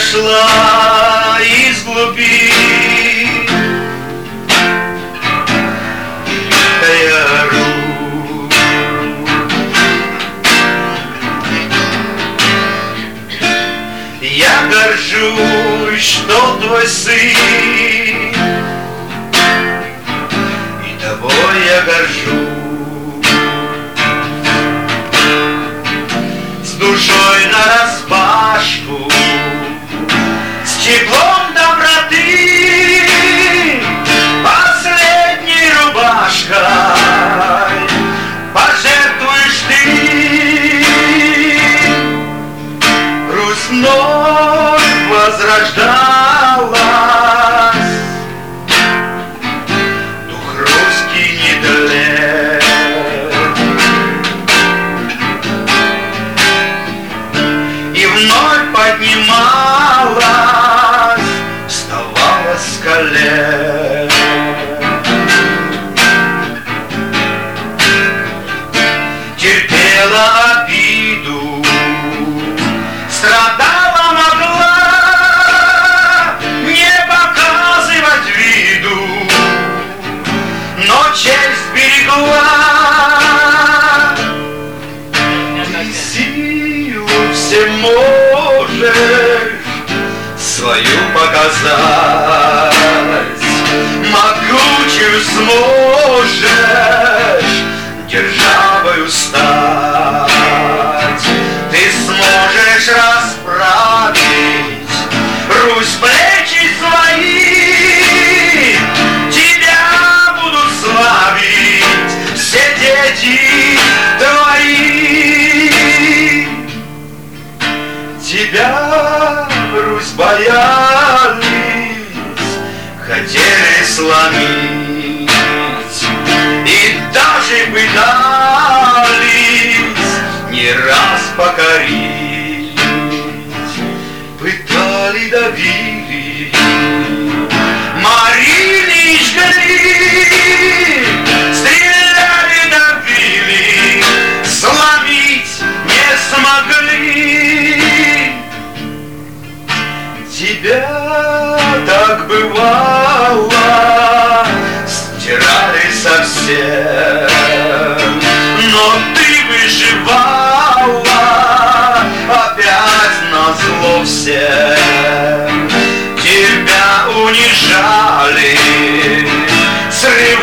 пришла из глубин, я ору. Я горжусь, что твой сын, и тобой я горжусь. С душой нараспашку, с теплом доброты, последней рубашкой пожертвуешь ты. Русь вновь возрождалась, дух русский не тлеет. И вновь поднималась, вставала с колен. Терпела обиду, страдала, могла не показывать виду, но честь берегла. Ты силу всеможешь свою показать, могучую сможешь державою стать. Ты сможешь расправить Русь плечи свои, тебя будут славить все дети твои. Тебя, Русь, боялись, хотели сломить и даже пытались не раз покорить. Пытали, давили, морили, жгли, стреляли, давили, сломить не смогли. Тебя так бывало, стирали совсем, но ты выживала опять назло всем. Тебя унижали, срывали